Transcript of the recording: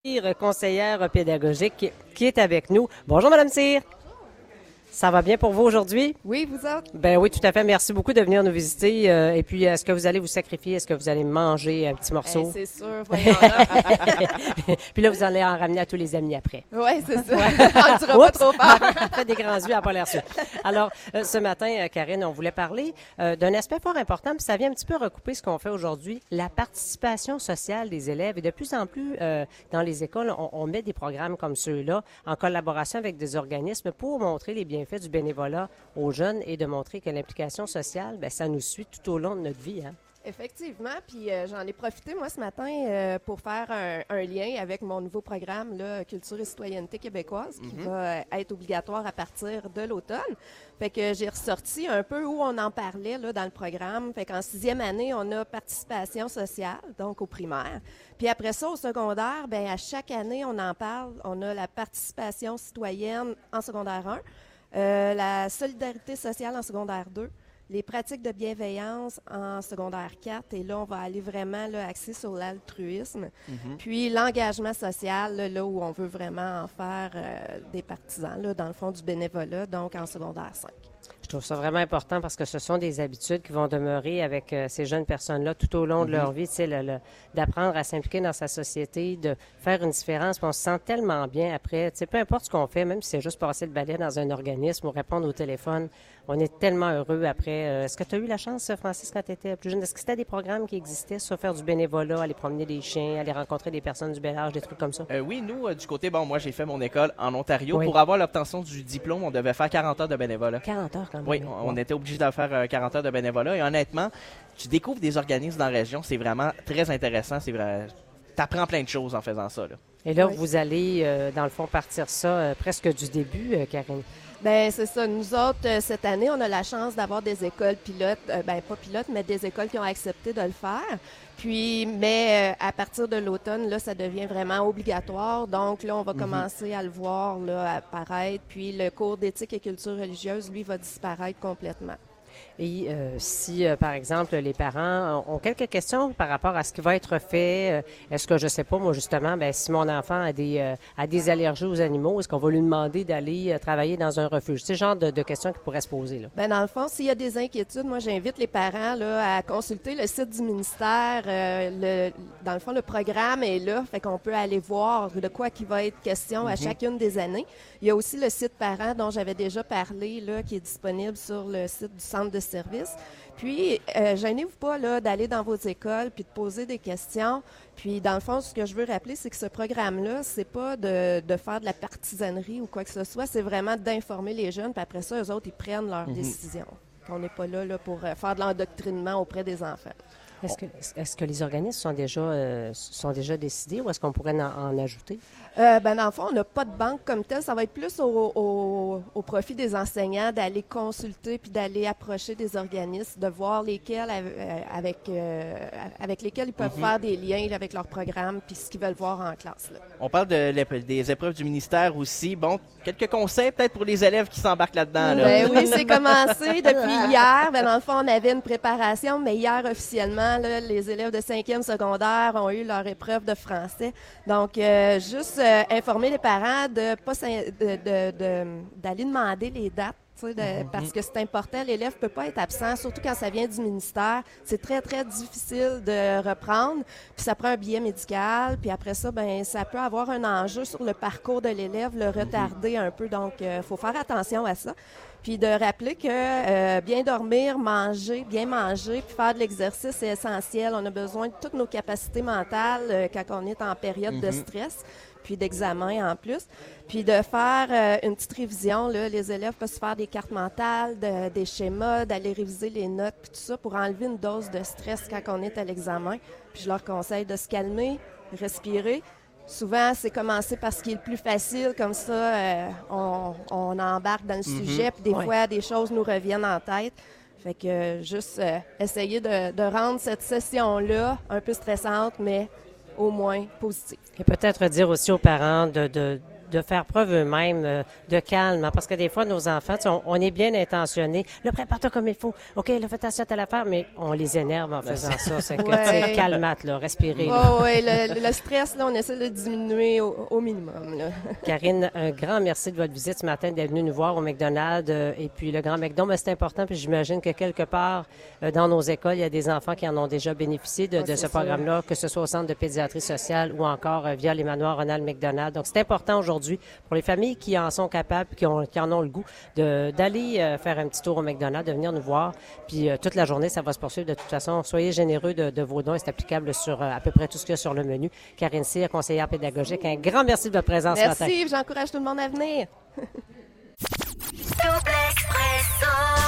Conseillère pédagogique qui est avec nous. Bonjour, Madame Cyr. Ça va bien pour vous aujourd'hui? Oui, vous autres? Ben oui, tout à fait. Merci beaucoup de venir nous visiter. Et puis, est-ce que vous allez vous sacrifier? Est-ce que vous allez manger un petit morceau? C'est sûr, voyons là. Puis là, vous allez en ramener à tous les amis après. Oui, c'est ça. On ne dira pas trop fort. Faites des grands yeux, à pas l'air sûr. Alors, ce matin, Karine, on voulait parler d'un aspect fort important, puis ça vient un petit peu recouper ce qu'on fait aujourd'hui, la participation sociale des élèves. Et de plus en plus, dans les écoles, on met des programmes comme ceux-là en collaboration avec des organismes pour montrer les bienfaits du bénévolat aux jeunes et de montrer que l'implication sociale, bien, ça nous suit tout au long de notre vie, hein? Effectivement, puis j'en ai profité, moi, ce matin, pour faire un lien avec mon nouveau programme, là, Culture et citoyenneté québécoise, qui va être obligatoire à partir de l'automne. Fait que j'ai ressorti un peu où on en parlait là, dans le programme. Fait qu'en 6e année, on a participation sociale, donc au primaire. Puis après ça, au secondaire, bien, à chaque année, on en parle. On a la participation citoyenne en secondaire 1. La solidarité sociale en secondaire 2, les pratiques de bienveillance en secondaire 4, et là, on va aller vraiment là, axer sur l'altruisme, puis l'engagement social, là où on veut vraiment en faire des partisans, là, dans le fond du bénévolat, donc en secondaire 5. Je trouve ça vraiment important parce que ce sont des habitudes qui vont demeurer avec ces jeunes personnes-là tout au long de leur vie, tu sais, d'apprendre à s'impliquer dans sa société, de faire une différence. Puis on se sent tellement bien après, tu sais, peu importe ce qu'on fait, même si c'est juste passer le balai dans un organisme ou répondre au téléphone, on est tellement heureux après. Est-ce que tu as eu la chance, Francis, quand tu étais plus jeune? Est-ce que c'était des programmes qui existaient sur faire du bénévolat, aller promener des chiens, aller rencontrer des personnes du bel âge, des trucs comme ça? Oui, nous, du côté, moi, j'ai fait mon école en Ontario. Oui. Pour avoir l'obtention du diplôme, on devait faire 40 heures de bénévolat. 40 heures quand même. Oui, on était obligé de faire 40 heures de bénévolat. Et honnêtement, tu découvres des organismes dans la région. C'est vraiment très intéressant. C'est vrai. T'apprends plein de choses en faisant ça, là. Et là, Oui. vous allez, dans le fond, partir ça presque du début, Karine. Ben c'est ça. Nous autres, cette année, on a la chance d'avoir des écoles pilotes, pas pilotes, mais des écoles qui ont accepté de le faire. Puis, mais à partir de l'automne, là, ça devient vraiment obligatoire. Donc là, on va commencer à le voir là, apparaître. Puis le cours d'éthique et culture religieuse, lui, va disparaître complètement. Et si, par exemple, les parents ont quelques questions par rapport à ce qui va être fait, est-ce que, je sais pas, moi, justement, ben, si mon enfant a des allergies aux animaux, est-ce qu'on va lui demander d'aller travailler dans un refuge? C'est le genre de questions qui pourraient se poser, là. Ben dans le fond, s'il y a des inquiétudes, moi, j'invite les parents là, à consulter le site du ministère. Dans le fond, le programme est là, fait qu'on peut aller voir de quoi qu'il va être question à chacune des années. Il y a aussi le site parent dont j'avais déjà parlé, là, qui est disponible sur le site du centre de service. Puis, gênez-vous pas là, d'aller dans vos écoles puis de poser des questions. Puis, dans le fond, ce que je veux rappeler, c'est que ce programme-là, c'est pas de faire de la partisanerie ou quoi que ce soit, c'est vraiment d'informer les jeunes, puis après ça, eux autres, ils prennent leurs décisions. On n'est pas là pour faire de l'endoctrinement auprès des enfants. Est-ce que les organismes sont déjà décidés ou est-ce qu'on pourrait en ajouter? Dans le fond, on n'a pas de banque comme telle. Ça va être plus au profit des enseignants d'aller consulter puis d'aller approcher des organismes, de voir lesquels avec lesquels ils peuvent faire des liens là, avec leur programme puis ce qu'ils veulent voir en classe, là. On parle des épreuves du ministère aussi. Bon, quelques conseils peut-être pour les élèves qui s'embarquent là-dedans, là. Ben oui, c'est commencé depuis hier. Ben, dans le fond, on avait une préparation, mais hier, officiellement, là, les élèves de 5e secondaire ont eu leur épreuve de français. Donc, juste informer les parents d'aller demander les dates. Parce que c'est important, l'élève peut pas être absent, surtout quand ça vient du ministère. C'est très, très difficile de reprendre. Puis ça prend un billet médical. Puis après ça, ben ça peut avoir un enjeu sur le parcours de l'élève, le retarder un peu. Donc, il faut faire attention à ça. Puis de rappeler que bien dormir, bien manger, puis faire de l'exercice, c'est essentiel. On a besoin de toutes nos capacités mentales quand on est en période de stress, puis d'examen en plus. Puis de faire une petite révision, là, les élèves peuvent se faire des cartes mentales, des schémas, d'aller réviser les notes, puis tout ça pour enlever une dose de stress quand on est à l'examen. Puis je leur conseille de se calmer, respirer. Souvent, c'est commencer par ce qui est le plus facile, comme ça, on embarque dans le sujet, puis des fois, des choses nous reviennent en tête. Fait que juste essayer de rendre cette session-là un peu stressante, mais au moins positive. Et peut-être dire aussi aux parents de faire preuve eux-mêmes de calme, hein, parce que des fois, nos enfants, on est bien intentionnés. Là, prépare-toi comme il faut. OK, là, fais attention à telle affaire, mais on les énerve en faisant ça. C'est que, tu sais, calmate, là, respirez. Oui, le stress, là, on essaie de diminuer au minimum. Là. Karine, un grand merci de votre visite ce matin, d'être venue nous voir au McDonald's et puis le Grand McDo. Mais c'est important, puis j'imagine que quelque part dans nos écoles, il y a des enfants qui en ont déjà bénéficié de ce programme-là, que ce soit au Centre de pédiatrie sociale ou encore via les manoirs Ronald McDonald. Donc, c'est important aujourd'hui pour les familles qui en sont capables, qui en ont le goût, d'aller faire un petit tour au McDonald's, de venir nous voir. Puis toute la journée, ça va se poursuivre de toute façon. Soyez généreux de vos dons. C'est applicable sur à peu près tout ce qu'il y a sur le menu. Karine Cyr, conseillère pédagogique, un grand merci de votre présence ce matin. Merci, j'encourage tout le monde à venir. Double Espresso.